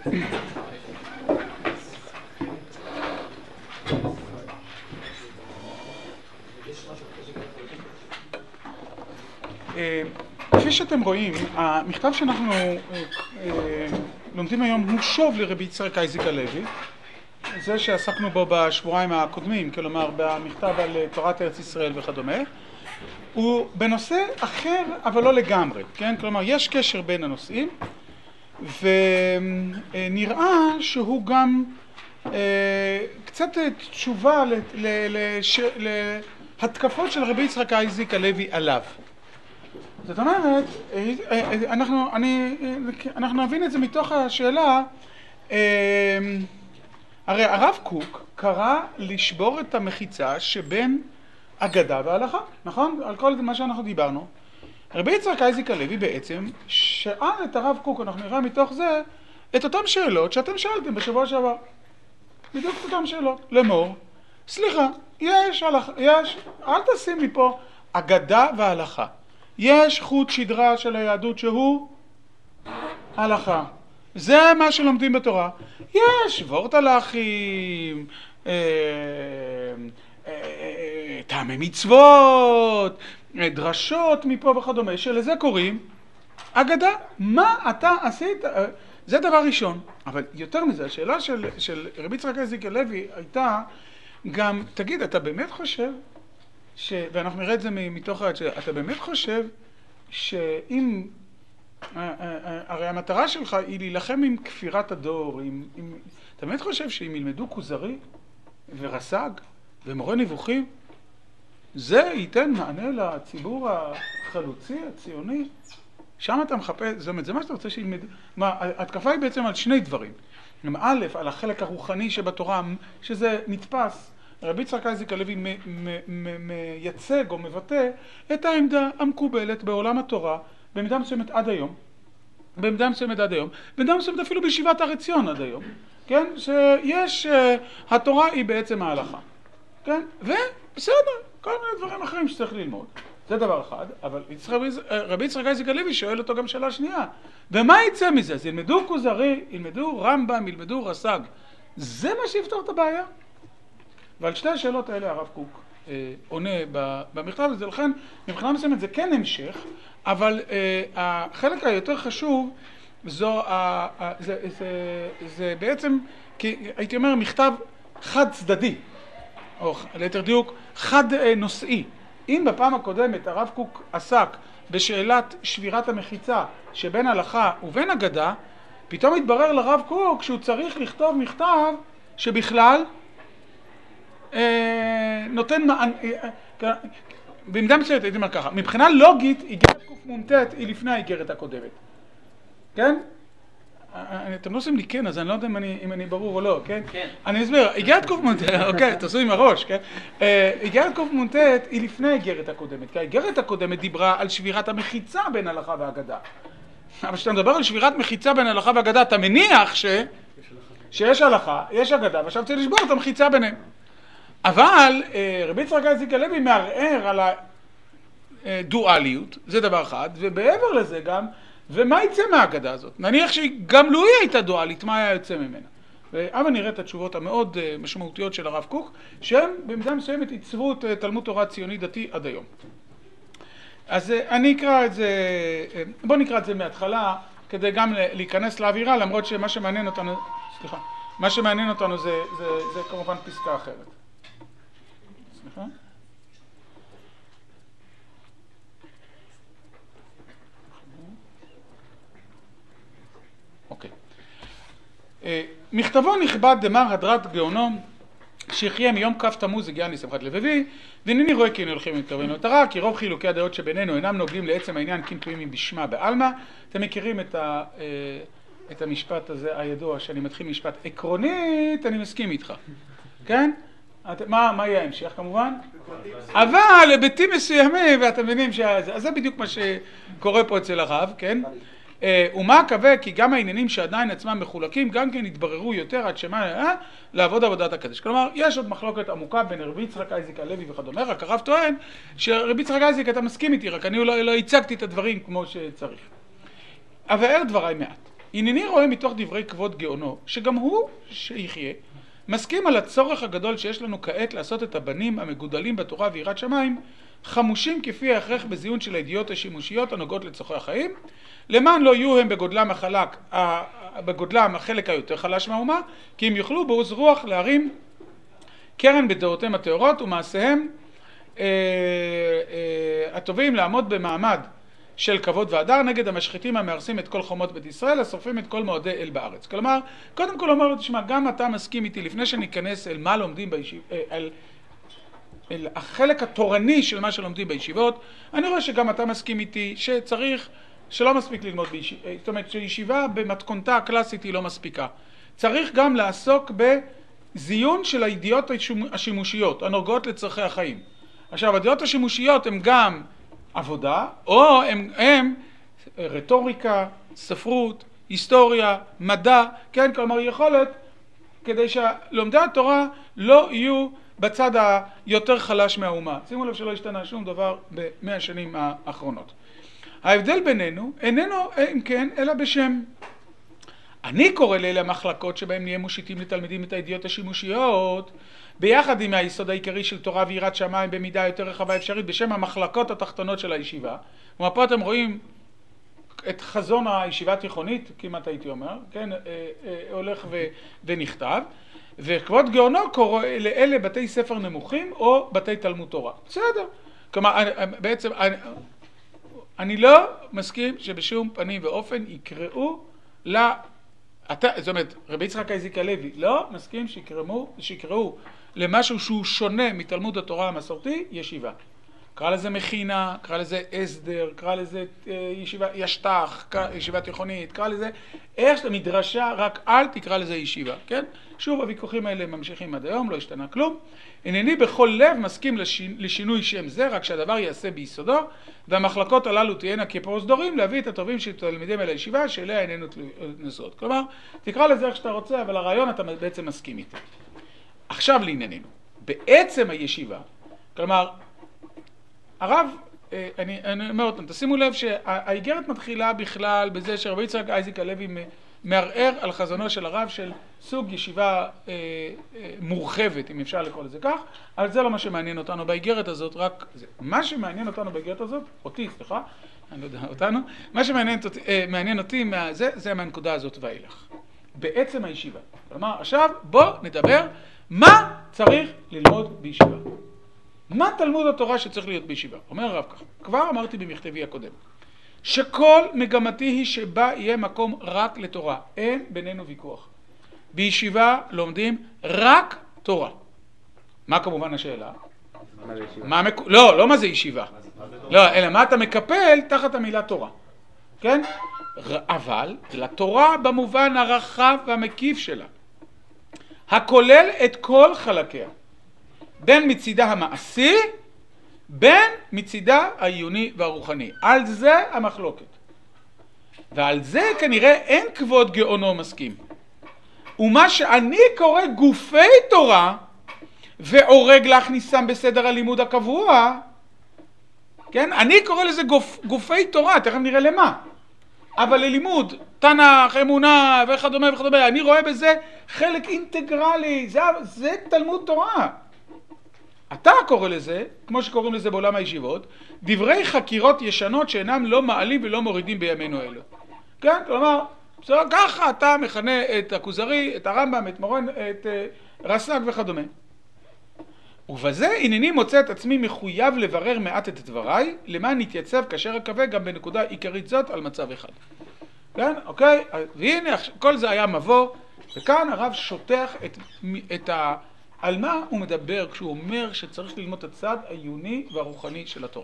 כפי שאתם רואים, המכתב שאנחנו לומדים היום הוא שוב לרבי יצחק אייזיק הלוי, זה שעסקנו בו בשבועיים הקודמים, כלומר במכתב על תורת ארץ ישראל וכדומה, הוא בנושא אחר אבל לא לגמרי, כן? כלומר יש קשר בין הנושאים, ונראה שהוא גם קצת תשובה להתקפות של רבי יצחק אייזיק הלוי עליו. זאת אומרת, אנחנו נבין את זה מתוך השאלה, הרי הרב קוק קרא לשבור את המחיצה שבין אגדה והלכה, נכון? על כל מה שאנחנו דיברנו. רבי יצחק אייזיק הלוי בעצם שאל את הרב קוק, אנחנו נראה מתוך זה, את אותם שאלות שאתם שאלתם בשבוע שעבר. בדיוק את אותם שאלות. לאמור, סליחה, אל תשים לי פה אגדה והלכה. יש חוט שדרה של היהדות שהוא הלכה. זה מה שלומדים בתורה. יש וורטלחים, טעמי מצוות, דרשות מפה וכדומה, שלזה קוראים אגדה. מה אתה עשית? זה דבר ראשון. אבל יותר מזה, השאלה של רבי יצחק אייזיק הלוי הייתה גם, תגיד, אתה באמת חושב, ואנחנו נראה את זה מתוך אתה באמת חושב שאם, הרי המטרה שלך היא להילחם עם כפירת הדור, אתה באמת חושב שאם ילמדו כוזרי ורס"ג ומורה נבוכים, זה ייתן מענה לציבור החלוצי, הציוני? שם אתה מחפש, זאת אומרת, זה מה שאתה רוצה שילמד. ההתקפה היא בעצם על שני דברים. א', על החלק הרוחני שבתורה, שזה נתפס, רבי יצחק אייזיק הלוי מייצג או מבטא את העמדה המקובלת בעולם התורה במידה מסוימת עד היום, במידה מסוימת אפילו בישיבת הר עציון עד היום, כן? שיש, התורה היא בעצם ההלכה, כן? ובסדר, כל מיני דברים אחרים שצריך ללמוד. זה דבר אחד, אבל רבי יצחק אייזיק הלוי שואל אותו גם שאלה שנייה. ומה יצא מזה? אז ילמדו כוזרי, ילמדו רמב"ם, ילמדו רס"ג. זה מה שיפתור את הבעיה? ועל שתי השאלות האלה הרב קוק עונה במכתב הזה, לכן מבחינה מסוימת זה כן המשך, אבל החלק היותר חשוב זה בעצם, הייתי אומר, מכתב חד צדדי, או ליתר דיוק חד נושאי. אם בפעם הקודמת הרב קוק עסק בשאלת שבירת המחיצה שבין הלכה ובין אגדה, פתאום התברר לרב קוק שהוא צריך לכתוב מכתב שבכלל נותן במידה מסוימת, הייתי אומר ככה, מבחינה לוגית איגרת קמ"ט היא לפני האיגרת הקודמת, כן? אתם לא עושים לי כן, אז אני לא יודע אם אני ברור או לא, כן? כן. אני אסביר, איגרת קמ"ט, אוקיי, תעשו עם הראש, כן? איגרת קמ"ט היא לפני האיגרת הקודמת, כי האיגרת הקודמת דיברה על שבירת המחיצה בין הלכה ואגדה. אבל כשאתה מדבר על שבירת מחיצה בין הלכה ואגדה, אתה מניח שיש הלכה, יש אגדה, ועכשיו צריך לשבור את המחיצה ביניהם. אבל רבי יצחק אייזיק הלוי מערער על הדואליות, זה דבר אחד, ובעבר לזה גם, ומה יצא מהאגדה הזאת? נניח שגם לו היא הייתה דואלית, מה היה יוצא ממנה? אבל נראה את התשובות המאוד משמעותיות של הרב קוק, שהם במידה מסוימת עיצבו את תלמוד תורה ציוני דתי עד היום. אז אני אקרא את זה, בוא נקרא את זה מההתחלה, כדי גם להיכנס לאווירה, למרות שמה שמעניין אותנו, סליחה, מה שמעניין אותנו זה כמובן פסקה אחרת. סליחה? אוקיי. מכתבו נכבד דמר הדרת גאונו, שיחיה מיום כ' תמוז הגיע לשמחת לבבי, והנני רואה כי הולכים ומתקרבים למטרה, כי רוב חילוקי הדעות שבינינו אינם נוגעים לעצם העניין כי תלויים בשמה בעלמא. אתם מכירים את המשפט הזה הידוע, שאני מתחיל משפט עקרונית, אני מסכים איתך, כן? מה יהיה ההמשך כמובן? אבל היבטים מסוימים, ואתם מבינים שזה בדיוק מה שקורה פה אצל הרב, כן? ומה קווה כי גם העניינים שעדיין עצמם מחולקים גם כן התבררו יותר עד שמה לעבוד עבודת הקדש. כלומר, יש עוד מחלוקת עמוקה בין רבי יצחק אייזיק הלוי וכדומה, רק הרב טוען שרבי יצחק אייזיק אתה מסכים איתי, רק אני לא הצגתי את הדברים כמו שצריך. אבאר דבריי מעט. הנני רואה מתוך דברי כבוד גאונו, שגם הוא שיחיה, מסכים על הצורך הגדול שיש לנו כעת לעשות את הבנים המגודלים בתורה ויראת שמיים, חמושים כפי ההכרח בזיון של הידיעות השימושיות הנוגעות לצורכי החיים, למען לא יהיו הם בגודלם החלק היותר חלש מהאומה, כי הם יוכלו בעוז רוח להרים קרן בדעותיהם הטהורות ומעשיהם הטובים לעמוד במעמד של כבוד והדר נגד המשחיתים המארסים את כל חומות בית ישראל, השורפים את כל מועדי אל בארץ. כלומר, קודם כל אומר לו, תשמע, גם אתה מסכים איתי, לפני שניכנס אל מה לומדים אל החלק התורני של מה שלומדים בישיבות, אני רואה שגם אתה מסכים איתי שצריך, שלא מספיק ללמוד בישיבה, זאת אומרת שישיבה במתכונתה הקלאסית היא לא מספיקה. צריך גם לעסוק בזיון של הידיעות השימושיות, הנוגעות לצרכי החיים. עכשיו, הידיעות השימושיות הן גם עבודה, או הם רטוריקה, ספרות, היסטוריה, מדע, כן, כלומר יכולת, כדי שלומדי התורה לא יהיו בצד היותר חלש מהאומה. שימו לב שלא השתנה שום דבר ב100 השנים האחרונות. ההבדל בינינו איננו אם כן אלא בשם. אני קורא לאלה המחלקות שבהם נהיה מושיטים לתלמידים את הידיעות השימושיות, ביחד עם היסוד העיקרי של תורה ויראת שמיים במידה יותר רחבה אפשרית, בשם המחלקות התחתונות של הישיבה. כלומר, פה אתם רואים את חזון הישיבה התיכונית, כמעט הייתי אומר, כן, הולך ונכתב, וכבוד גאונו קורא לאלה בתי ספר נמוכים או בתי תלמוד תורה. בסדר. כלומר, בעצם, אני לא מסכים שבשום פנים ואופן יקראו זאת אומרת, רבי יצחק אייזיק הלוי לא מסכים שיקראו למשהו שהוא שונה מתלמוד התורה המסורתי, ישיבה. קרא לזה מכינה, קרא לזה הסדר, קרא לזה ישיבה, ישתח, ישיבה תיכונית, קרא לזה איך שאתה מדרשה, רק אל תקרא לזה ישיבה, כן? שוב, הוויכוחים האלה ממשיכים עד היום, לא השתנה כלום. אינני בכל לב מסכים לשינוי שם זה, רק שהדבר יעשה ביסודו, והמחלקות הללו תהיינה כפרוזדורים להביא את הטובים של תלמידים אל הישיבה, שאליה איננו נשואות. כלומר, תקרא לזה איך שאתה רוצה, אבל הרעיון אתה בעצם מסכים איתו. עכשיו לענייננו. בעצם הישיבה, כלומר, הרב, אני אומר אותם, תשימו לב שהאיגרת מתחילה בכלל בזה שרבי יצחק אייזיק הלוי מערער על חזונו של הרב של סוג ישיבה מורחבת, אם אפשר לקרוא לזה כך, אבל זה לא מה שמעניין אותנו באיגרת הזאת, רק זה. מה שמעניין אותנו באיגרת הזאת, אותי, סליחה, אני לא יודע אותנו, מה שמעניין אותי זה מהנקודה הזאת ואילך. בעצם הישיבה. כלומר, עכשיו בוא נדבר מה צריך ללמוד בישיבה. מה תלמוד התורה שצריך להיות בישיבה? אומר הרב כך, כבר אמרתי במכתבי הקודם, שכל מגמתי היא שבה יהיה מקום רק לתורה, אין בינינו ויכוח. בישיבה לומדים רק תורה. מה כמובן השאלה? לא מה זה ישיבה? לא, אלא מה אתה מקפל תחת המילה תורה. כן? אבל לתורה במובן הרחב והמקיף שלה, הכולל את כל חלקיה, בין מצידה המעשי, בין מצידה העיוני והרוחני. על זה המחלוקת. ועל זה כנראה אין כבוד גאונו מסכים. ומה שאני קורא גופי תורה, ועורג להכניסם בסדר הלימוד הקבוע, כן? אני קורא לזה גופי תורה, תכף נראה למה. אבל ללימוד, תנ"ך, אמונה וכדומה וכדומה, אני רואה בזה חלק אינטגרלי, זה תלמוד תורה. אתה קורא לזה, כמו שקוראים לזה בעולם הישיבות, דברי חקירות ישנות שאינם לא מעלים ולא מורידים בימינו אלו. כן? כלומר, ככה אתה מכנה את הכוזרי, את הרמב"ם, את מורן, את רס"ג וכדומה. ובזה הנני מוצא את עצמי מחויב לברר מעט את דבריי, למען נתייצב כאשר אקווה גם בנקודה עיקרית זאת על מצב אחד. כן? אוקיי? והנה, כל זה היה מבוא, וכאן הרב שוטח על מה הוא מדבר כשהוא אומר שצריך ללמוד את הצד העיוני והרוחני של התורה.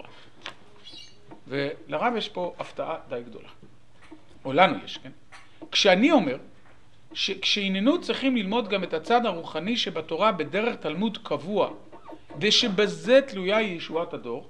ולרב יש פה הפתעה די גדולה. או לנו יש, כן? כשאני אומר שכשהננו צריכים ללמוד גם את הצד הרוחני שבתורה בדרך תלמוד קבוע, ושבזה תלויה ישועת הדור,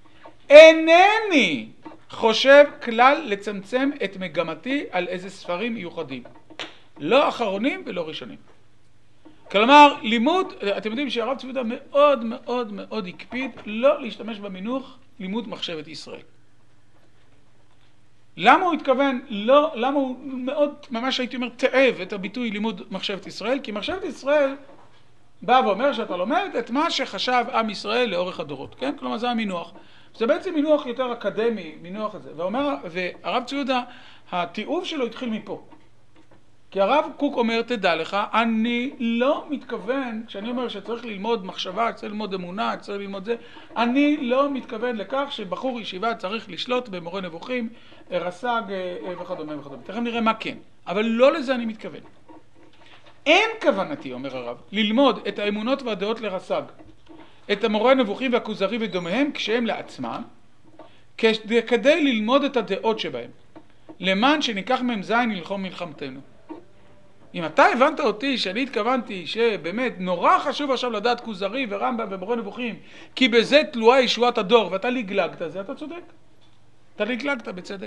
אינני חושב כלל לצמצם את מגמתי על איזה ספרים מיוחדים. לא אחרונים ולא ראשונים. כלומר, לימוד, אתם יודעים שהרב צבי יהודה מאוד מאוד מאוד הקפיד לא להשתמש במינוח לימוד מחשבת ישראל. למה הוא התכוון, לא, למה הוא מאוד, ממש הייתי אומר, תאב את הביטוי לימוד מחשבת ישראל? כי מחשבת ישראל בא ואומר שאתה לומד את מה שחשב עם ישראל לאורך הדורות, כן? כלומר זה המינוח. זה בעצם מינוח יותר אקדמי, מינוח הזה. והרב צבי יהודה, התיעוב שלו התחיל מפה. כי הרב קוק אומר, תדע לך, אני לא מתכוון, כשאני אומר שצריך ללמוד מחשבה, צריך ללמוד אמונה, צריך ללמוד זה, אני לא מתכוון לכך שבחור ישיבה צריך לשלוט במורה נבוכים, רס"ג וכדומה וכדומה. תכף נראה מה כן, אבל לא לזה אני מתכוון. אין כוונתי, אומר הרב, ללמוד את האמונות והדעות לרס"ג, את המורה הנבוכים והכוזרי ודומיהם כשהם לעצמם, כדי ללמוד את הדעות שבהם, למען שניקח מהם זין ללחום מלחמתנו. אם אתה הבנת אותי שאני התכוונתי שבאמת נורא חשוב עכשיו לדעת כוזרי ורמב"ם ומורה נבוכים, כי בזה תלויה ישועת הדור, ואתה לגלגת, זה אתה צודק. אתה לגלגת בצדק.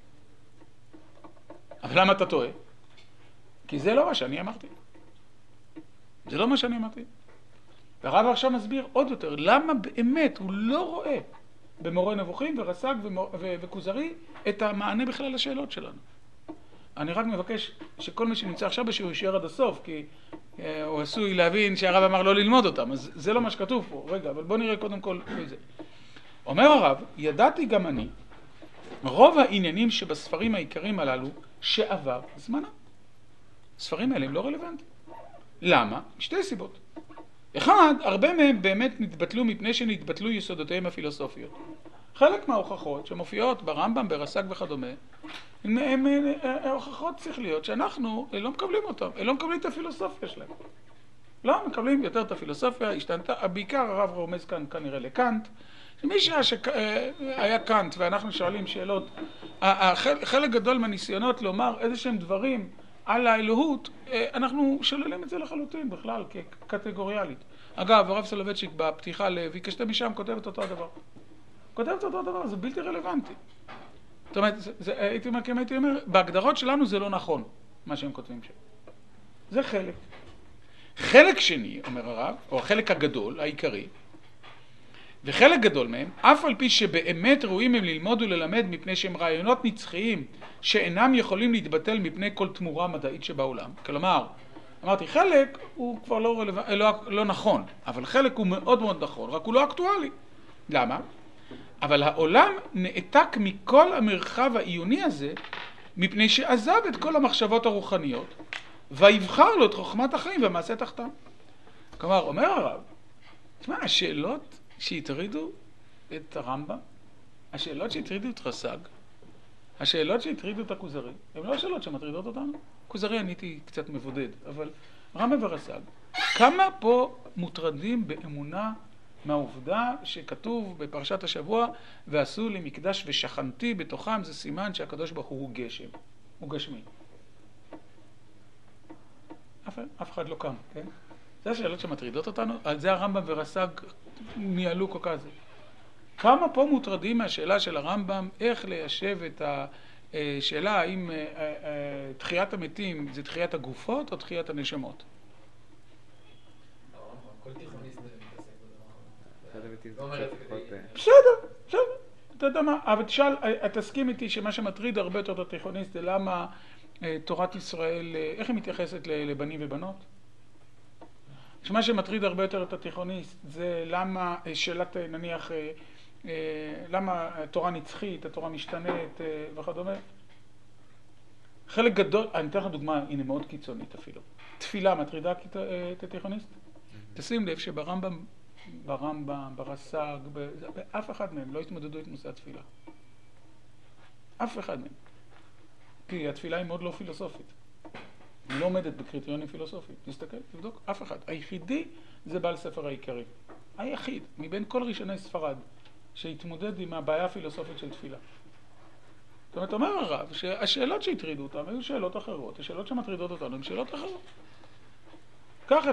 אבל למה אתה טועה? כי זה לא מה שאני אמרתי. זה לא מה שאני אמרתי. והרב עכשיו מסביר עוד יותר, למה באמת הוא לא רואה במורה נבוכים ורס"ג וכוזרי את המענה בכלל לשאלות שלנו. אני רק מבקש שכל מי שנמצא עכשיו בשיעור יישאר עד הסוף, כי הוא עשוי להבין שהרב אמר לא ללמוד אותם, אז זה לא מה שכתוב פה. רגע, אבל בוא נראה קודם כל זה. אומר הרב, ידעתי גם אני, רוב העניינים שבספרים העיקריים הללו שעבר זמנה. הספרים האלה הם לא רלוונטיים. למה? שתי סיבות. אחד, הרבה מהם באמת נתבטלו מפני שנתבטלו יסודותיהם הפילוסופיות. חלק מההוכחות שמופיעות ברמב"ם, ברס"ג וכדומה, הם הוכחות שכליות שאנחנו לא מקבלים אותם, לא מקבלים את הפילוסופיה שלהם. לא מקבלים יותר את הפילוסופיה, השתנתה, בעיקר הרב רומז כאן כנראה לקאנט, מי שהיה קאנט ואנחנו שואלים שאלות, חלק גדול מהניסיונות לומר איזה שהם דברים על האלוהות, אנחנו שוללים את זה לחלוטין בכלל, כקטגוריאלית. אגב, הרב סולובייצ'יק בפתיחה ל"ויקשתם משם" כותב את אותו הדבר. כותב את אותו הדבר, זה בלתי רלוונטי. זאת אומרת, הייתי אומר, בהגדרות שלנו זה לא נכון, מה שהם כותבים שם. זה חלק. חלק שני, אומר הרב, או החלק הגדול, העיקרי, וחלק גדול מהם, אף על פי שבאמת ראויים הם ללמוד וללמד מפני שהם רעיונות נצחיים שאינם יכולים להתבטל מפני כל תמורה מדעית שבעולם. כלומר, אמרתי, חלק הוא כבר לא נכון, אבל חלק הוא מאוד מאוד נכון, רק הוא לא אקטואלי. למה? אבל העולם נעתק מכל המרחב העיוני הזה, מפני שעזב את כל המחשבות הרוחניות, ויבחר לו את חוכמת החיים והמעשה תחתם. כלומר, אומר הרב, תשמע, השאלות שהטרידו את הרמב"ם, השאלות שהטרידו את רס"ג, השאלות שהטרידו את הכוזרי, הן לא השאלות שמטרידות אותנו. כוזרי עניתי קצת מבודד, אבל רמב"ם ורס"ג, כמה פה מוטרדים באמונה מהעובדה שכתוב בפרשת השבוע, ועשו לי מקדש ושכנתי בתוכם, זה סימן שהקדוש ברוך הוא גשם, הוא גשמי. אף אחד לא קם, כן? זה השאלות שמטרידות אותנו, על זה הרמב"ם ורס"ג ניהלו כל כך זה. כמה פה מוטרדים מהשאלה של הרמב"ם, איך ליישב את השאלה האם תחיית המתים זה תחיית הגופות או תחיית הנשמות? כל תיכוניסט מתעסק בדבר. בסדר, אתה יודע מה, אבל תשאל, תסכים איתי שמה שמטריד הרבה יותר את התיכוניסט זה למה תורת ישראל, איך היא מתייחסת לבנים ובנות? שמה שמטריד הרבה יותר את התיכוניסט זה למה שאלת נניח, למה התורה נצחית, התורה משתנית וכדומה. חלק גדול, אני אתן לך דוגמה, הנה מאוד קיצונית אפילו. תפילה מטרידה את התיכוניסט? תשים לב שברמב"ם, ברס"ג, באף אחד מהם לא התמודדו את נושא התפילה. אף אחד מהם. כי התפילה היא מאוד לא פילוסופית. היא לא עומדת בקריטריונים פילוסופיים. תסתכל, תבדוק, אף אחד. היחידי זה בעל ספר העיקרי. היחיד, מבין כל ראשוני ספרד, שהתמודד עם הבעיה הפילוסופית של תפילה. זאת אומרת, אומר הרב, שהשאלות שהטרידו אותם היו שאלות אחרות, השאלות שמטרידות אותנו הן שאלות אחרות. כך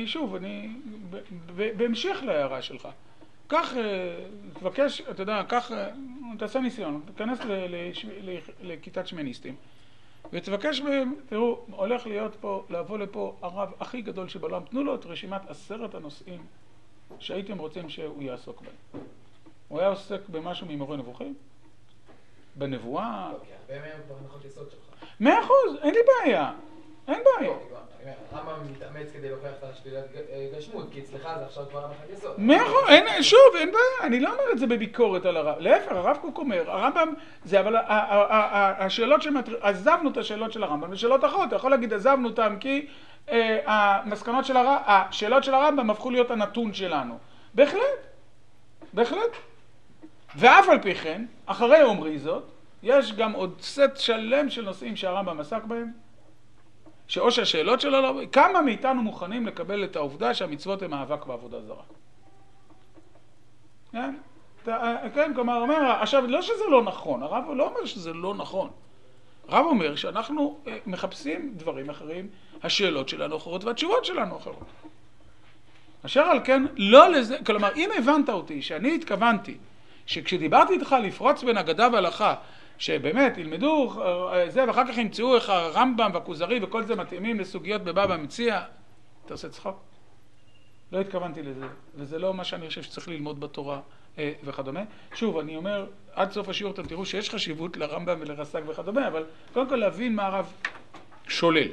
בהמשך להערה שלך, כך, תבקש, אתה יודע, כך, תעשה ניסיון, תכנס לכיתת שמניסטים, ותבקש מהם, תראו, הולך להיות פה, לבוא לפה הרב הכי גדול שבעולם, תנו לו את רשימת 10 הנושאים שהייתם רוצים שהוא יעסוק בהם. הוא היה עוסק במשהו ממורה נבוכים? בנבואה. אוקיי, הרבה מהם כבר הנחות יסוד שלך. 100%, אין לי בעיה. אין בעיה. הרמב"ם מתאמץ כדי להוכיח את השלילת גשמות, כי אצלך זה עכשיו כבר הנחת יסוד. שוב, אין בעיה, אני לא אומר את זה בביקורת על הרב. להפך, הרב קוק אומר, הרמב"ם זה, אבל השאלות עזבנו את השאלות של הרמב"ם, ושאלות אחרות, אתה יכול להגיד עזבנו אותם, כי המסקנות של השאלות של הרמב"ם הפכו להיות הנתון שלנו. בהחלט, בהחלט. ואף על פי כן, אחרי אומרי זאת, יש גם עוד סט שלם של נושאים שהרמב"ם עסק בהם, שאו שהשאלות שלו לא... כמה מאיתנו מוכנים לקבל את העובדה שהמצוות הן מאבק בעבודה זרה? כן? כן, כלומר, אומר, עכשיו, לא שזה לא נכון, הרב לא אומר שזה לא נכון. הרב אומר שאנחנו מחפשים דברים אחרים, השאלות שלנו אחרות והתשובות שלנו אחרות. אשר על כן, לא לזה... כלומר, אם הבנת אותי, שאני התכוונתי, שכשדיברתי איתך לפרוץ בין אגדה והלכה, שבאמת ילמדו זה ואחר כך ימצאו איך הרמב"ם והכוזרי וכל זה מתאימים לסוגיות בבבא מציעא, אתה עושה צחוק? לא התכוונתי לזה, וזה לא מה שאני חושב שצריך ללמוד בתורה וכדומה. שוב, אני אומר, עד סוף השיעור אתם תראו שיש חשיבות לרמב"ם ולרס"ג וכדומה, אבל קודם כל להבין מה הרב שולל.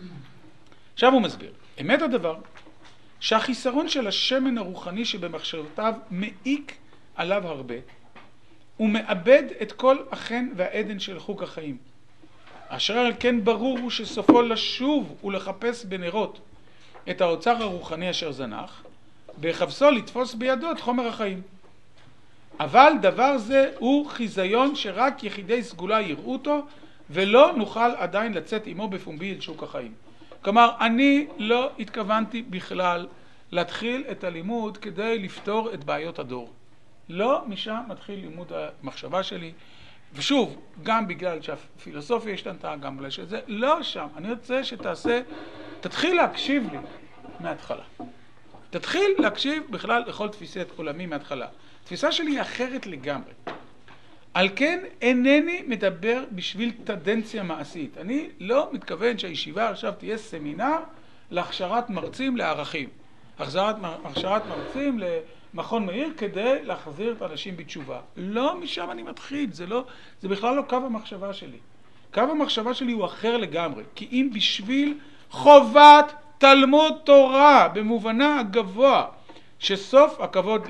עכשיו הוא מסביר, אמת הדבר שהחיסרון של השמן הרוחני שבמחשבותיו מעיק עליו הרבה, הוא מאבד את כל החן והעדן של חוק החיים. אשר על כן ברור הוא שסופו לשוב ולחפש בנרות את האוצר הרוחני אשר זנח, בחפשו לתפוס בידו את חומר החיים. אבל דבר זה הוא חיזיון שרק יחידי סגולה יראו אותו, ולא נוכל עדיין לצאת עמו בפומבי אל שוק החיים. כלומר, אני לא התכוונתי בכלל להתחיל את הלימוד כדי לפתור את בעיות הדור. לא משם מתחיל לימוד המחשבה שלי, ושוב, גם בגלל שהפילוסופיה השתנתה, גם בגלל שזה, לא שם. אני רוצה שתעשה, תתחיל להקשיב לי מההתחלה. תתחיל להקשיב בכלל לכל תפיסת עולמי מההתחלה. התפיסה שלי היא אחרת לגמרי. על כן אינני מדבר בשביל טנדנציה מעשית. אני לא מתכוון שהישיבה עכשיו תהיה סמינר להכשרת מרצים לערכים. הכשרת מרצים למכון מאיר כדי להחזיר את האנשים בתשובה. לא משם אני מתחיל, זה בכלל לא קו המחשבה שלי. קו המחשבה שלי הוא אחר לגמרי. כי אם בשביל חובת תלמוד תורה במובנה הגבוה, שסוף הכבוד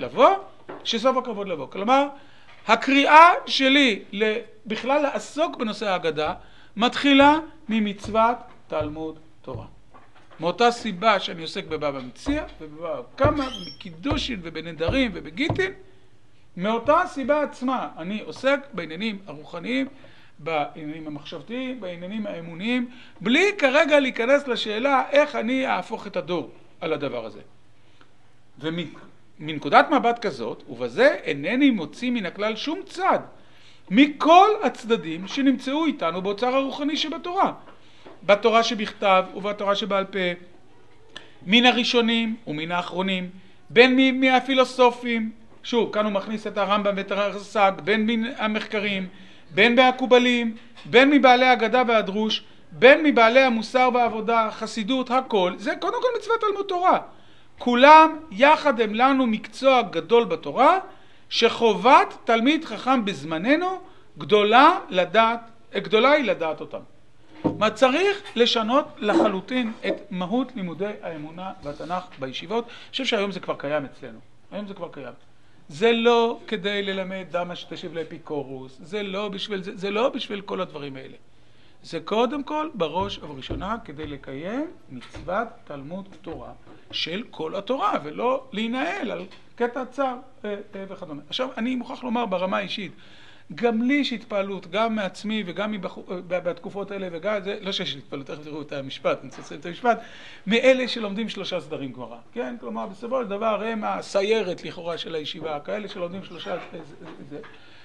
לבוא. כלומר, הקריאה שלי בכלל לעסוק בנושא ההגדה מתחילה ממצוות תלמוד תורה. מאותה סיבה שאני עוסק בבבא מציעא ובבבא קמא, בקידושין ובנדרים ובגיטין, מאותה סיבה עצמה אני עוסק בעניינים הרוחניים, בעניינים המחשבתיים, בעניינים האמוניים, בלי כרגע להיכנס לשאלה איך אני אהפוך את הדור על הדבר הזה. ומנקודת מבט כזאת, ובזה אינני מוציא מן הכלל שום צד, מכל הצדדים שנמצאו איתנו באוצר הרוחני שבתורה. בתורה שבכתב ובתורה שבעל פה, מן הראשונים ומן האחרונים, בין מהפילוסופים, שוב, כאן הוא מכניס את הרמב"ם ואת הרס"ג, בין מן המחקרים, בין מהקובלים, בין מבעלי הגדה והדרוש, בין מבעלי המוסר והעבודה, חסידות, הכל, זה קודם כל מצוות תלמוד תורה. כולם יחד הם לנו מקצוע גדול בתורה, שחובת תלמיד חכם בזמננו גדולה היא לדעת אותם. מה צריך לשנות לחלוטין את מהות לימודי האמונה והתנ"ך בישיבות? אני חושב שהיום זה כבר קיים אצלנו. היום זה כבר קיים. זה לא כדי ללמד דמה שתשיב לאפיקורוס, זה לא בשביל כל הדברים האלה. זה קודם כל בראש ובראשונה כדי לקיים מצוות תלמוד תורה של כל התורה, ולא להינעל על קטע צר וכדומה. עכשיו, אני מוכרח לומר ברמה האישית, גם לי יש התפעלות, גם מעצמי וגם בתקופות האלה, וגם זה, לא שיש התפעלות, איך תראו את המשפט, אני רוצה את המשפט, מאלה שלומדים 3 סדרים גמרא. כן, כלומר, בסופו של דבר הם הסיירת לכאורה של הישיבה, כאלה שלומדים 3 זה.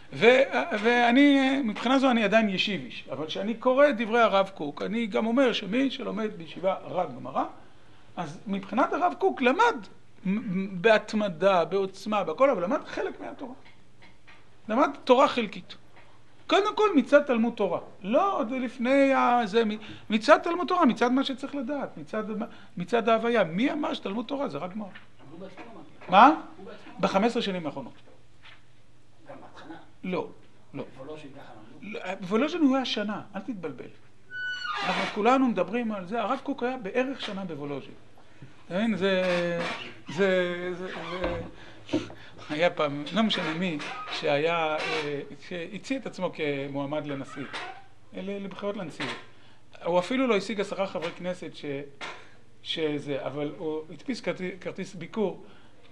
ואני, מבחינה זו אני עדיין ישיביש, אבל כשאני קורא את דברי הרב קוק, אני גם אומר שמי שלומד בישיבה רק גמרא, אז מבחינת הרב קוק למד בהתמדה, בעוצמה, בכל, אבל למד חלק מהתורה. למד תורה חלקית. קודם כל מצד תלמוד תורה. לא עוד לפני זה, מצד תלמוד תורה, מצד מה שצריך לדעת, מצד ההוויה. מי אמר שתלמוד תורה? זה רק גמרא. מה? ב-15 שנים האחרונות. לא. לא. וולוז'ין ככה למדו? וולוז'ין הוא היה שנה, אל תתבלבל. אנחנו כולנו מדברים על זה, הרב קוק היה בערך שנה בוולוז'ין. היה פעם, לא משנה מי, שהציע את עצמו כמועמד לנשיא, לבחירות לנשיאות. הוא אפילו לא השיג 10 חברי כנסת שזה, אבל הוא הדפיס כרטיס ביקור,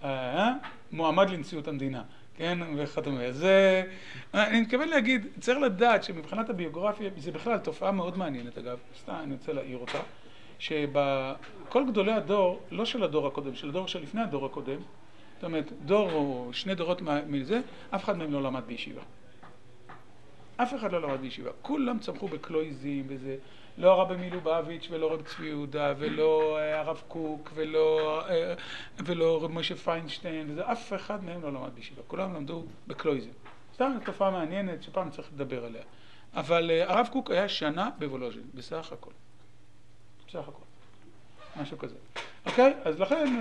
מועמד לנשיאות המדינה, כן, וכדומה. אז אני מתכוון להגיד, צריך לדעת שמבחינת הביוגרפיה, זה בכלל תופעה מאוד מעניינת, אגב, סתם אני רוצה להעיר אותה, שבכל גדולי הדור, לא של הדור הקודם, של הדור שלפני הדור הקודם, זאת אומרת, דור או 2 דורות מזה, אף אחד מהם לא למד בישיבה. אף אחד לא למד בישיבה. כולם צמחו בקלויזים וזה. לא הרב מלובביץ' ולא רב צבי יהודה ולא הרב קוק ולא רב משה פיינשטיין וזה. אף אחד מהם לא למד בישיבה. כולם למדו בקלויזים. סתם תופעה מעניינת שפעם צריך לדבר עליה. אבל הרב קוק היה שנה בוולוז'ין, בסך הכל. בסך הכל. משהו כזה. אוקיי? אז לכן,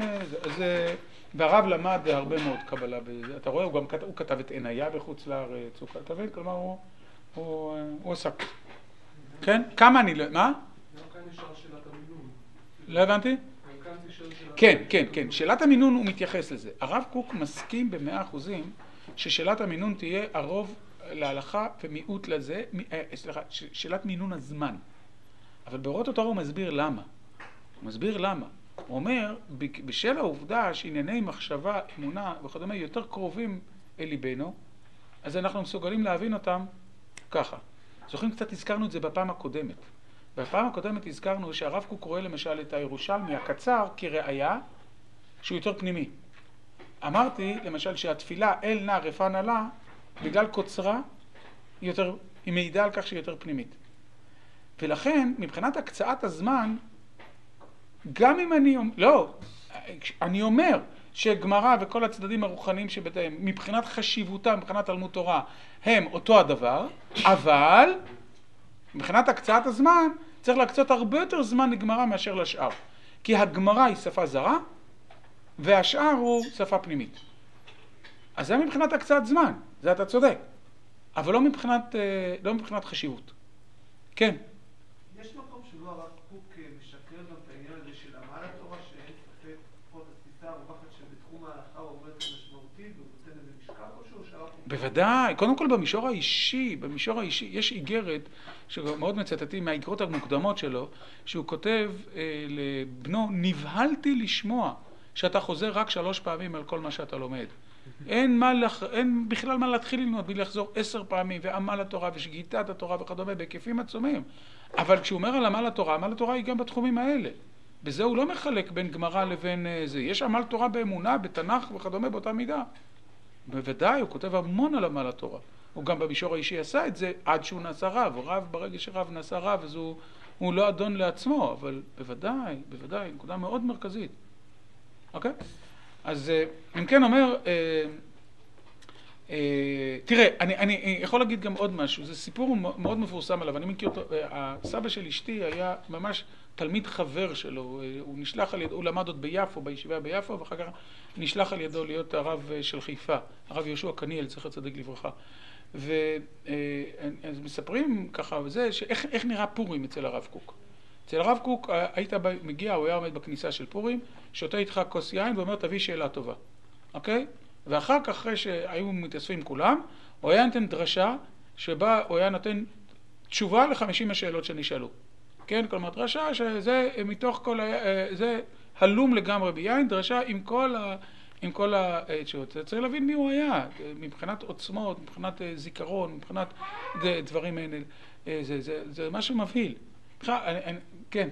והרב למד הרבה מאוד קבלה בזה. אתה רואה, הוא כתב את עיניה בחוץ לארץ, אתה מבין? כלומר, הוא עסק. כן? כמה אני לא... מה? גם כאן נשאר שאלת המינון. לא הבנתי? גם כאן נשאר שאלת... כן, כן, כן. שאלת המינון הוא מתייחס לזה. הרב קוק מסכים ב100% ששאלת המינון תהיה הרוב להלכה ומיעוט לזה, סליחה, שאלת מינון הזמן. אבל באורות התורה הוא מסביר למה. הוא מסביר למה. הוא אומר, בשל העובדה שענייני מחשבה, אמונה וכדומה יותר קרובים אל ליבנו, אז אנחנו מסוגלים להבין אותם ככה. זוכרים, קצת הזכרנו את זה בפעם הקודמת. בפעם הקודמת הזכרנו שהרב קוק רואה למשל את הירושלמי הקצר כראיה שהוא יותר פנימי. אמרתי למשל שהתפילה אל נא רפא נא לה, בגלל קוצרה, היא מעידה על כך שהיא יותר פנימית. ולכן, מבחינת הקצאת הזמן, גם אם אני אומר שגמרא וכל הצדדים הרוחניים שבתיהם, מבחינת חשיבותם, מבחינת תלמוד תורה, הם אותו הדבר, אבל מבחינת הקצאת הזמן, צריך להקצות הרבה יותר זמן לגמרא מאשר לשאר. כי הגמרא היא שפה זרה, והשאר הוא שפה פנימית. אז זה מבחינת הקצאת זמן, זה אתה צודק. אבל לא מבחינת חשיבות. כן. יש מקום שבו הרב קוק משקר גם את העניין הזה של עמל התורה, שאין ספק, לפחות התפיסה הרווחת שבתחום ההלכה הוא הרבה יותר משמעותי, והוא נותן איזה משקל או שהרב קוק... בוודאי. קודם כל במישור האישי, יש איגרת, שמאוד מצטטים מהאיגרות המוקדמות שלו, שהוא כותב לבנו, נבהלתי לשמוע שאתה חוזר רק 3 פעמים על כל מה שאתה לומד. אין בכלל מה להתחיל ללמוד, בלי לחזור 10 פעמים, ועמל התורה ושגיטת התורה וכדומה, בהיקפים עצומים. אבל כשהוא אומר על עמל התורה, עמל התורה היא גם בתחומים האלה. בזה הוא לא מחלק בין גמרא לבין זה. יש עמל תורה באמונה, בתנ"ך וכדומה באותה מידה. בוודאי, הוא כותב המון על עמל התורה. הוא גם במישור האישי עשה את זה עד שהוא נעשה רב. רב, ברגע שרב נעשה רב, אז הוא לא אדון לעצמו, אבל בוודאי, נקודה מאוד מרכזית. אוקיי? אז אם כן אומר, תראה, אני יכול להגיד גם עוד משהו, זה סיפור מאוד מפורסם עליו, אני מכיר אותו, הסבא של אשתי היה ממש תלמיד חבר שלו, הוא נשלח על ידו, הוא למד עוד ביפו, בישיבה ביפו, ואחר כך נשלח על ידו להיות הרב של חיפה, הרב יהושע קניאל, זכר צדיק לברכה. אז מספרים ככה וזה, איך נראה פורים אצל הרב קוק. אצל הרב קוק היית מגיע, הוא היה עומד בכניסה של פורים, שותה איתך כוס יין ואומר תביא שאלה טובה, אוקיי? ואחר כך, אחרי שהיו מתאספים כולם, הוא היה נותן דרשה שבה הוא היה נותן תשובה ל50 השאלות שנשאלו. כן? כלומר, דרשה שזה מתוך כל, זה הלום לגמרי ביין, דרשה עם כל התשובות. צריך להבין מי הוא היה, מבחינת עוצמות, מבחינת זיכרון, מבחינת דברים האלה. זה משהו מבהיל. כן.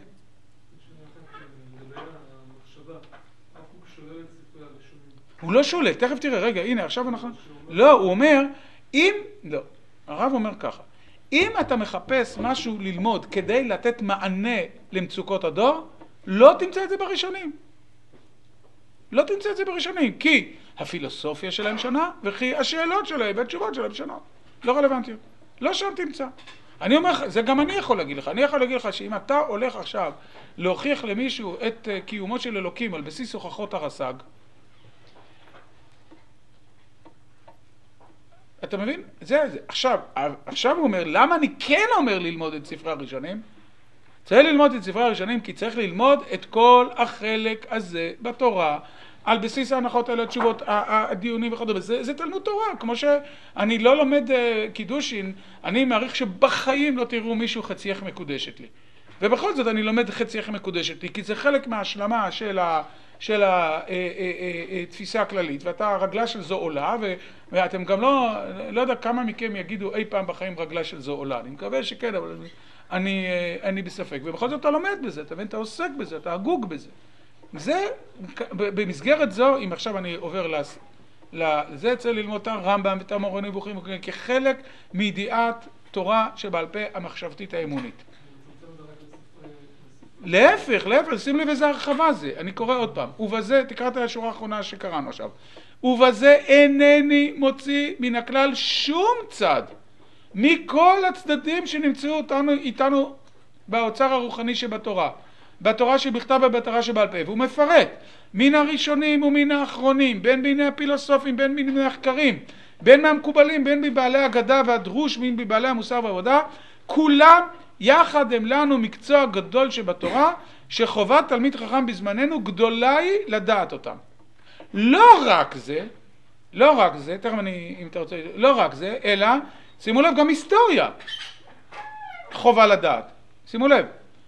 הוא לא שולל, תכף תראה, רגע, הנה, עכשיו אנחנו... לא, הוא אומר, הרב אומר ככה, אם אתה מחפש משהו ללמוד כדי לתת מענה למצוקות הדור, לא תמצא את זה בראשונים. לא תמצא את זה בראשונים, כי הפילוסופיה שלהם שונה, וכי השאלות שלהם והתשובות שלהם שונות. לא רלוונטיות. לא שם תמצא. אני אומר לך, זה גם אני יכול להגיד לך, אני יכול להגיד לך שאם אתה הולך עכשיו להוכיח למישהו את קיומו של אלוקים על בסיס הוכחות הרס"ג, אתה מבין? זה. עכשיו הוא אומר, למה אני כן אומר ללמוד את ספרי הראשונים? צריך ללמוד את ספרי הראשונים כי צריך ללמוד את כל החלק הזה בתורה, על בסיס ההנחות האלה, התשובות, הדיונים וכדומה. זה תלמוד תורה, כמו שאני לא לומד קידושין, אני מעריך שבחיים לא תראו מישהו חצייך מקודשת לי. ובכל זאת אני לומד חצייך מקודשת לי, כי זה חלק מההשלמה של התפיסה הכללית, ואתה רגלה של זו עולה, ואתם גם לא יודע כמה מכם יגידו אי פעם בחיים רגלה של זו עולה. אני מקווה שכן, אבל אני בספק. ובכל זאת אתה לומד בזה, אתה מבין? אתה עוסק בזה, אתה אגוג בזה. זה, במסגרת זו, אם עכשיו אני עובר לזה, צריך ללמוד את הרמב"ם ואת המורה נבוכים, כחלק מידיעת תורה שבעל פה המחשבתית האמונית. להפך, שים לי וזה הרחבה זה. אני קורא עוד פעם. ובזה, תקרא את השורה האחרונה שקראנו עכשיו. ובזה אינני מוציא מן הכלל שום צד מכל הצדדים שנמצאו איתנו באוצר הרוחני שבתורה. בתורה שבכתב ובתורה שבעל פה. והוא מפרט מן הראשונים ומן האחרונים, בין ביני הפילוסופים, בין ביני המחקרים, בין מהמקובלים, בין מבעלי הגדה והדרוש, בין מבעלי המוסר והעבודה, כולם יחד הם לנו מקצוע גדול שבתורה, שחובת תלמיד חכם בזמננו גדולה היא לדעת אותם. לא רק זה, תכף אם אתה רוצה, לא רק זה, אלא, שימו לב, גם היסטוריה חובה לדעת. שימו לב.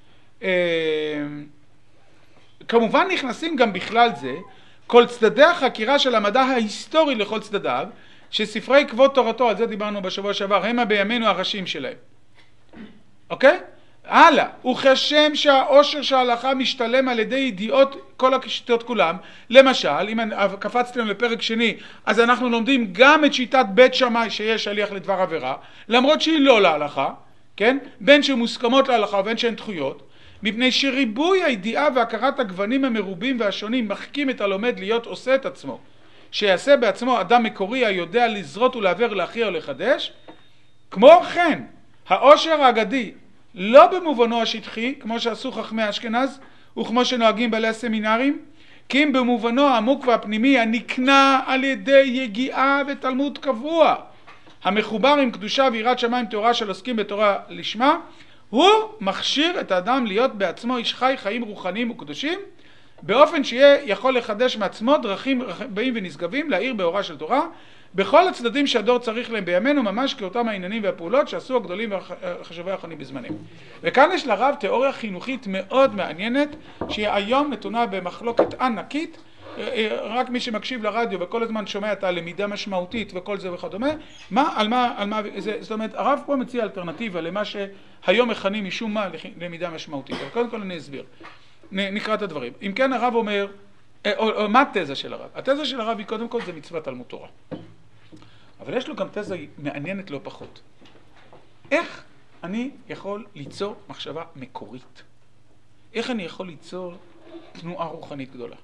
כמובן נכנסים גם בכלל זה, כל צדדי החקירה של המדע ההיסטורי לכל צדדיו, שספרי כבוד תורתו, על זה דיברנו בשבוע שעבר, הם בימינו הראשיים שלהם. אוקיי? הלאה. וכשם שהאושר שההלכה משתלם על ידי ידיעות כל השיטות כולם, למשל, אם קפצתם לפרק שני, אז אנחנו לומדים גם את שיטת בית שמאי שיש שליח לדבר עבירה, למרות שהיא לא להלכה, כן? בין שמוסכמות להלכה ובין שהן דחויות, מפני שריבוי הידיעה והכרת הגוונים המרובים והשונים מחכים את הלומד להיות עושה את עצמו, שיעשה בעצמו אדם מקורי היודע לזרות ולהעביר להכריע ולחדש. כמו כן, העושר האגדי, לא במובנו השטחי, כמו שעשו חכמי אשכנז, וכמו שנוהגים בעלי הסמינרים, כי אם במובנו העמוק והפנימי הנקנה על ידי יגיעה ותלמוד קבוע, המחובר עם קדושה ויראת שמיים תורה של עוסקים בתורה לשמה, הוא מכשיר את האדם להיות בעצמו איש חי חיים רוחניים וקדושים, באופן שיהיה יכול לחדש מעצמו דרכים באים ונשגבים להאיר באורה של תורה, בכל הצדדים שהדור צריך להם בימינו, ממש כאותם העניינים והפעולות שעשו הגדולים והחשובי האחרונים בזמנים. וכאן יש לרב תיאוריה חינוכית מאוד מעניינת, שהיא היום נתונה במחלוקת ענקית, רק מי שמקשיב לרדיו וכל הזמן שומע את הלמידה משמעותית וכל זה וכדומה, זאת אומרת, הרב פה מציע אלטרנטיבה למה שהיום מכנים משום מה למידה משמעותית. אבל קודם כל אני אסביר. נקרא את הדברים. אם כן הרב אומר, או מה התזה של הרב? התזה של הרב היא קודם כל זה מצוות תלמוד תורה. אבל יש לו גם תזה מעניינת לא פחות. איך אני יכול ליצור מחשבה מקורית? איך אני יכול ליצור תנועה רוחנית גדולה?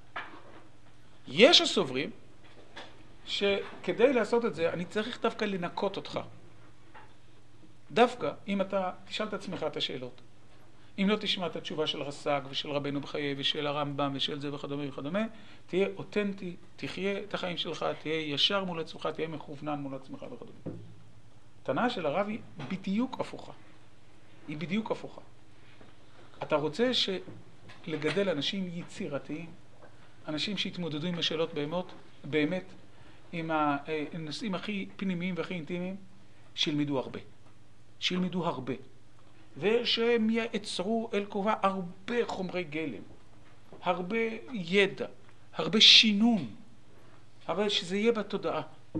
יש הסוברים שכדי לעשות את זה אני צריך דווקא לנקות אותך. דווקא אם אתה תשאל את עצמך את השאלות. אם לא תשמע את התשובה של רס"ג ושל רבנו בחיי ושל הרמב"ם ושל זה וכדומה וכדומה, תהיה אותנטי, תחיה את החיים שלך, תהיה ישר מול עצמך, תהיה מכוונן מול עצמך וכדומה. הטענה של הרב היא בדיוק הפוכה. היא בדיוק הפוכה. אתה רוצה לגדל אנשים יצירתיים, אנשים שהתמודדו עם השאלות באמת, עם הנושאים הכי פנימיים והכי אינטימיים, שילמדו הרבה. ושהם יעצרו אל קובה הרבה חומרי גלם, הרבה ידע, הרבה שינון, אבל שזה יהיה בתודעה.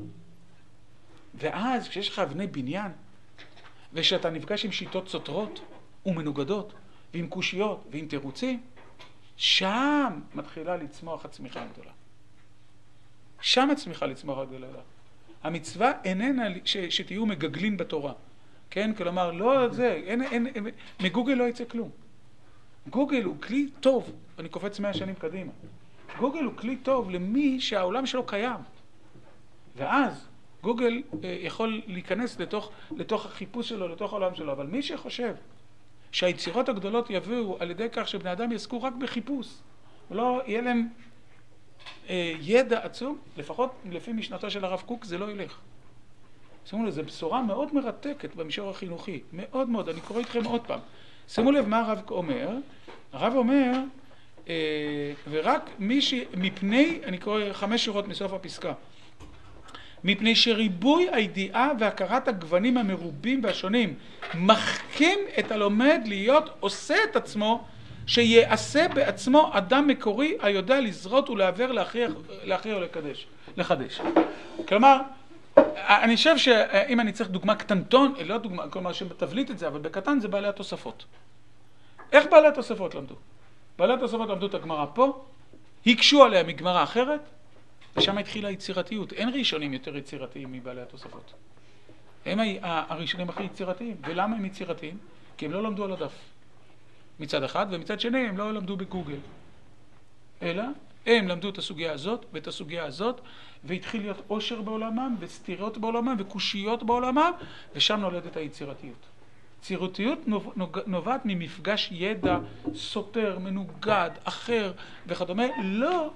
ואז כשיש לך אבני בניין, ושאתה נפגש עם שיטות סותרות ומנוגדות, ועם קושיות ועם תירוצים, שם מתחילה לצמוח הצמיחה הגדולה. שם הצמיחה לצמוח הגדולה. המצווה איננה שתהיו מגגלים בתורה. כן? כלומר, לא זה, מגוגל לא יצא כלום. גוגל הוא כלי טוב, אני קופץ 100 שנים קדימה. גוגל הוא כלי טוב למי שהעולם שלו קיים. ואז גוגל יכול להיכנס לתוך החיפוש שלו, לתוך העולם שלו. אבל מי שחושב שהיצירות הגדולות יביאו על ידי כך שבני אדם יעסקו רק בחיפוש, ולא יהיה להם ידע עצום, לפחות לפי משנתו של הרב קוק, זה לא ילך. שימו לב, זו בשורה מאוד מרתקת במישור החינוכי, מאוד מאוד, אני קורא איתכם עוד פעם. שימו לב מה הרב אומר, הרב אומר, ורק מפני, אני קורא 5 שורות מסוף הפסקה, מפני שריבוי הידיעה והכרת הגוונים המרובים והשונים מחכים את הלומד להיות עושה את עצמו, שיעשה בעצמו אדם מקורי היודע לזרות ולעבר להכריע ולחדש. כלומר, אני חושב שאם אני צריך דוגמה קטנטון, לא דוגמה, כלומר שתבליט את זה, אבל בקטן זה בעלי התוספות. איך בעלי התוספות למדו? בעלי התוספות למדו את הגמרא פה, הקשו עליה מגמרא אחרת, ושם התחילה יצירתיות. אין ראשונים יותר יצירתיים מבעלי התוספות. הם הראשונים הכי יצירתיים. ולמה הם יצירתיים? כי הם לא למדו על הדף. מצד אחד, ומצד שני הם לא למדו בגוגל. אלא הם למדו את הסוגיה הזאת ואת הסוגיה הזאת, והתחיל להיות עושר בעולמם, וסתירות בעולמם, וקושיות בעולמם, ושם נולדת היצירתיות. יצירתיות נובעת ממפגש ידע סותר, מנוגד, אחר וכדומה, לא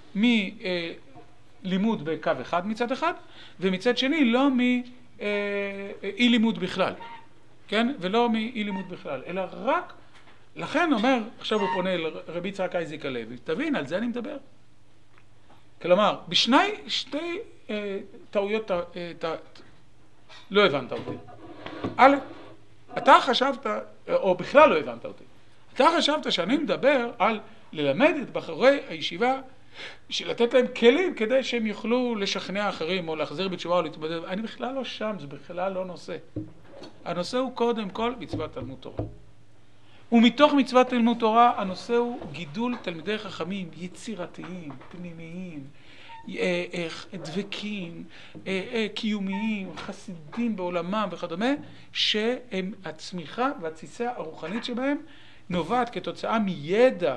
מלימוד בקו אחד מצד אחד, ומצד שני לא מאי לימוד בכלל, כן? ולא מאי לימוד בכלל, אלא רק, לכן אומר, עכשיו הוא פונה לרבי יצחק אייזיק הלוי, תבין, על זה אני מדבר. כלומר, שתי טעויות לא הבנת אותי. א', אתה חשבת, או בכלל לא הבנת אותי, אתה חשבת שאני מדבר על ללמד את בחורי הישיבה, לתת להם כלים כדי שהם יוכלו לשכנע אחרים או להחזיר בתשובה או להתמודד. אני בכלל לא שם, זה בכלל לא נושא. הנושא הוא קודם כל מצוות תלמוד תורה. ומתוך מצוות תלמוד תורה הנושא הוא גידול תלמידי חכמים יצירתיים, פנימיים, דבקים, קיומיים, חסידים בעולמם וכדומה, שהם הצמיחה והתסיסה הרוחנית שבהם נובעת כתוצאה מידע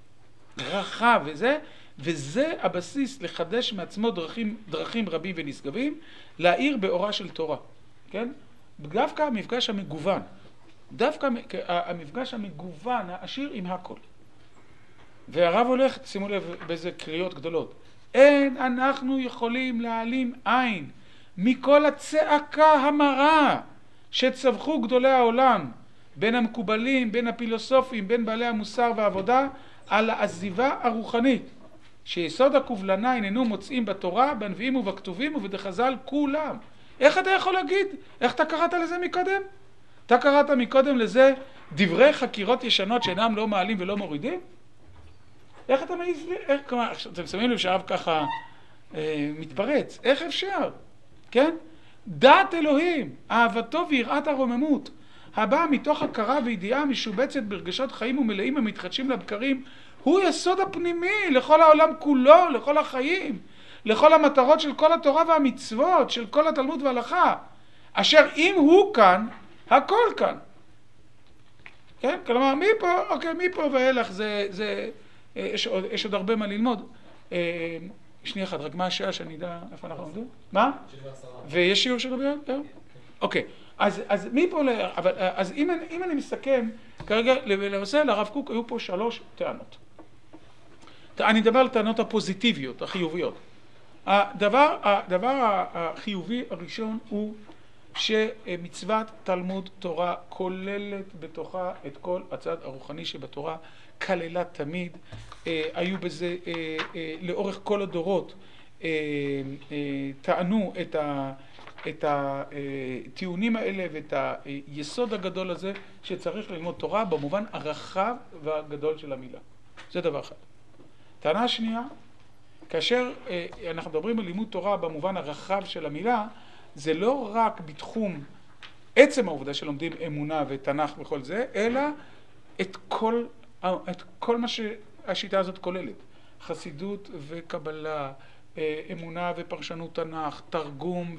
רחב וזה הבסיס לחדש מעצמו דרכים רבים ונשגבים, להאיר באורה של תורה, כן? דווקא המפגש המגוון, דווקא המפגש המגוון, העשיר עם הכל. והרב הולך, שימו לב באיזה קריאות גדולות, אין אנחנו יכולים להעלים עין מכל הצעקה המרה שצווחו גדולי העולם, בין המקובלים, בין הפילוסופים, בין בעלי המוסר והעבודה, על העזיבה הרוחנית, שיסוד הקובלנה איננו מוצאים בתורה, בנביאים ובכתובים ובדחז"ל כולם. איך אתה יכול להגיד? איך אתה קראת לזה מקודם? אתה קראת מקודם לזה דברי חקירות ישנות שאינם לא מעלים ולא מורידים? איך אתה מעיז לי? כלומר, אתם שמים לב שהרב ככה מתפרץ. איך אפשר? כן? דעת אלוהים, אהבתו ויראת הרוממות, הבאה מתוך הכרה וידיעה משובצת ברגשות חיים ומלאים המתחדשים לבקרים, הוא יסוד הפנימי לכל העולם כולו, לכל החיים, לכל המטרות של כל התורה והמצוות, של כל התלמוד וההלכה, אשר אם הוא כאן, הכל כאן. כן? כלומר, מפה ואילך יש עוד הרבה מה ללמוד. שנייה אחת, רק מה השעה שאני יודע איפה אנחנו עומדים? מה? ויש שיעור של רבי יהודה? אוקיי. אז מפה אז אם אני מסכם, כרגע למעשה לרב קוק היו פה 3 טענות. אני מדבר על טענות הפוזיטיביות, החיוביות. הדבר החיובי הראשון הוא שמצוות תלמוד תורה כוללת בתוכה את כל הצד הרוחני שבתורה, כללה תמיד, היו בזה לאורך כל הדורות, טענו את הטיעונים האלה ואת היסוד הגדול הזה שצריך ללמוד תורה במובן הרחב והגדול של המילה. זה דבר אחד. טענה השנייה, כאשר אנחנו מדברים על לימוד תורה במובן הרחב של המילה, זה לא רק בתחום עצם העובדה שלומדים אמונה ותנ"ך וכל זה, אלא את כל מה שהשיטה הזאת כוללת. חסידות וקבלה, אמונה ופרשנות תנ"ך, תרגום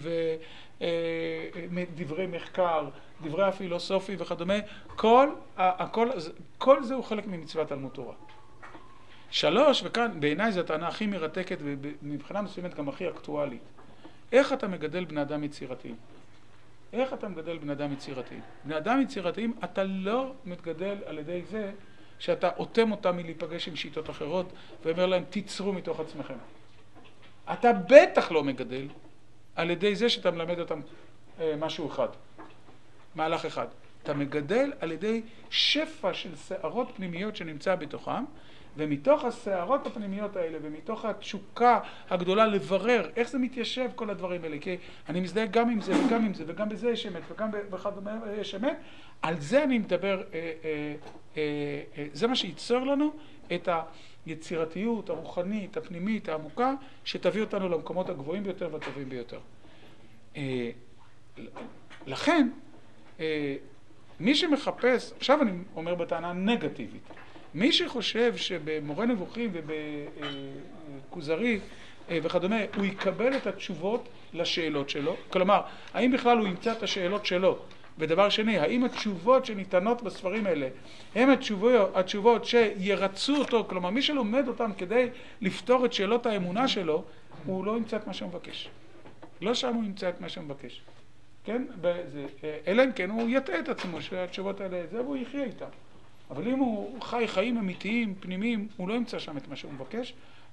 ודברי מחקר, דברי הפילוסופי וכדומה, כל זה הוא חלק ממצוות תלמוד תורה. 3, וכאן בעיניי זו הטענה הכי מרתקת ומבחינה מסוימת גם הכי אקטואלית. איך אתה מגדל בני אדם יצירתיים? איך אתה מגדל בני אדם יצירתיים? בני אדם יצירתיים אתה לא מתגדל על ידי זה שאתה אוטם אותם מלהיפגש עם שיטות אחרות ואומר להם תיצרו מתוך עצמכם. אתה בטח לא מגדל על ידי זה שאתה מלמד אותם משהו אחד, מהלך אחד. אתה מגדל על ידי שפע של שערות פנימיות שנמצא בתוכם, ומתוך השערות הפנימיות האלה, ומתוך התשוקה הגדולה לברר איך זה מתיישב כל הדברים האלה, כי אני מזדהה גם עם זה וגם עם זה, וגם בזה יש אמת, וגם בכדומה יש אמת, על זה אני מדבר, זה מה שייצור לנו את היצירתיות הרוחנית, הפנימית, העמוקה, שתביא אותנו למקומות הגבוהים ביותר והטובים ביותר. לכן, מי שמחפש, עכשיו אני אומר בטענה נגטיבית, מי שחושב שבמורה נבוכים ובכוזרי וכדומה, הוא יקבל את התשובות לשאלות שלו, כלומר, האם בכלל הוא ימצא את השאלות שלו? ודבר שני, האם התשובות שניתנות בספרים האלה, הם התשובות שירצו אותו, כלומר, מי שלומד אותם כדי לפתור את שאלות האמונה שלו, הוא לא ימצא את מה שהוא מבקש. לא שם הוא ימצא את מה שהוא מבקש. כן? אלא אם כן הוא יטעה את עצמו שהתשובות האלה זה, והוא יחיה איתם. אבל אם הוא חי חיים אמיתיים, פנימיים, הוא לא ימצא שם את מה שהוא מבקש.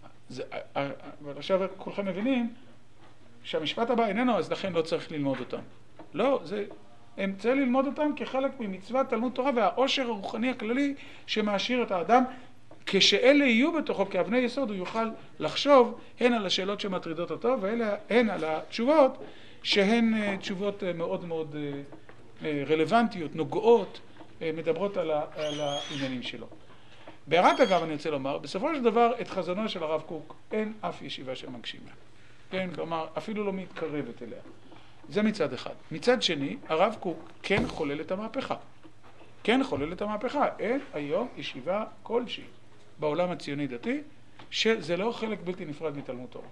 ועכשיו כולכם מבינים שהמשפט הבא איננו, אז לכן לא צריך ללמוד אותם. לא, זה אמצא ללמוד אותם כחלק ממצוות תלמוד תורה והעושר הרוחני הכללי שמעשיר את האדם. כשאלה יהיו בתוכו כאבני יסוד, הוא יוכל לחשוב הן על השאלות שמטרידות אותו, והן על התשובות שהן תשובות מאוד מאוד רלוונטיות, נוגעות, מדברות על העניינים שלו. בהערת אגב אני רוצה לומר, בסופו של דבר את חזונו של הרב קוק אין אף ישיבה שמגשימה. כן, כלומר אפילו לא מתקרבת אליה. זה מצד אחד. מצד שני, הרב קוק כן חולל את המהפכה. כן חולל את המהפכה. אין היום ישיבה כלשהי בעולם הציוני דתי שזה לא חלק בלתי נפרד מתלמוד תורה.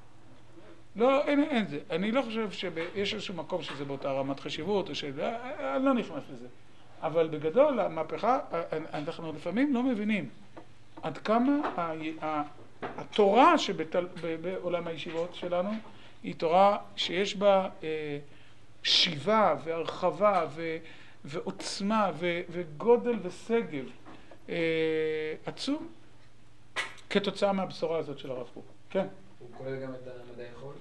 לא, אין זה. אני לא חושב שיש איזשהו מקום שזה באותה רמת חשיבות, או אני לא נכנס לזה. אבל בגדול, המהפכה, אנחנו לפעמים לא מבינים עד כמה התורה שבעולם הישיבות שלנו היא תורה שיש בה שיבה והרחבה ועוצמה וגודל וסגב עצום כתוצאה מהבשורה הזאת של הרב קוק. כן? הוא כולל גם את המדעי חול?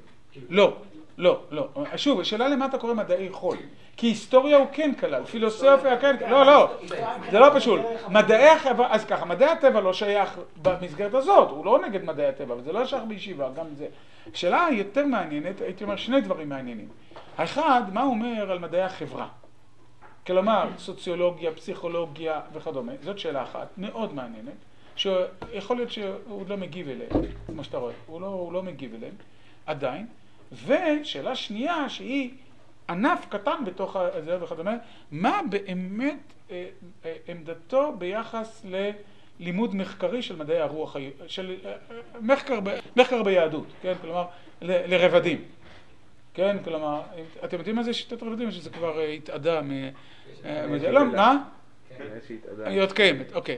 לא. שוב, השאלה למה אתה קורא מדעי חול? כי היסטוריה הוא כן כלל, פילוסופיה כן, לא, זה לא פשוט. מדעי הטבע, אז ככה, מדעי הטבע לא שייך במסגרת הזאת, הוא לא נגד מדעי הטבע, אבל זה לא שייך בישיבה, גם זה. השאלה היותר מעניינת, הייתי אומר שני דברים מעניינים. האחד, מה הוא אומר על מדעי החברה? כלומר, סוציולוגיה, פסיכולוגיה וכדומה, זאת שאלה אחת, מאוד מעניינת, שיכול להיות שהוא לא מגיב אליהם, כמו שאתה רואה, הוא לא מגיב אליהם, עדיין. ושאלה שנייה שהיא ענף קטן בתוך זה וכדומה, מה באמת עמדתו ביחס ללימוד מחקרי של מדעי הרוח, של מחקר ביהדות, כן? כלומר, לרבדים. כן? כלומר, אתם יודעים מה זה שיטת רבדים? שזה כבר התעדה לא, מה? היא עוד קיימת, אוקיי.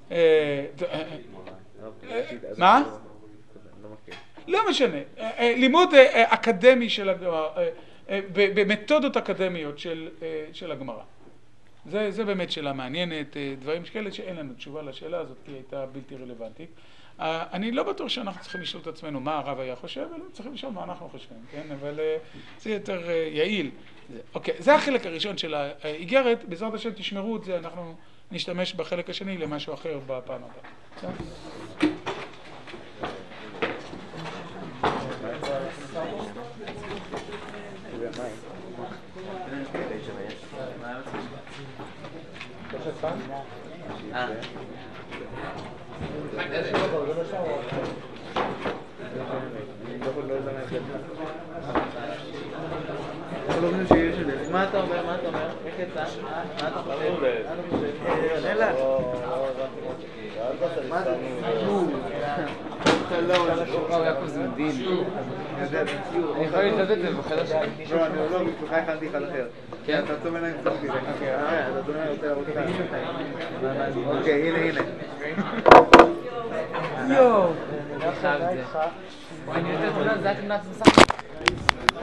מה? לא משנה. לימוד אקדמי של הגמרא, במתודות אקדמיות של הגמרא. זה באמת שאלה מעניינת, דברים כאלה שאין לנו תשובה לשאלה הזאת, כי היא הייתה בלתי רלוונטית. אני לא בטוח שאנחנו צריכים לשאול את עצמנו מה הרב היה חושב, אלא צריכים לשאול מה אנחנו חושבים, כן? אבל זה יותר יעיל. אוקיי, זה החלק הראשון של האיגרת, בעזרת השם תשמרו את זה, אנחנו נשתמש בחלק השני למשהו אחר בפעם הבאה. מה אתה אומר? איך יצא? מה אתה חושב? שאלה. מה זה? הוא יעקב זמדין. אני יכול להתלת את זה בחדר שלי. לא, בשבילך הכנתי אחד אחר. כן? אתה צום עיניים צומתי. אתה צום עיניים רוצה לראות אותך. אוקיי, הנה. יואו. אני חייב את זה. אני יותר תמונה, זה היה תמונת מסך.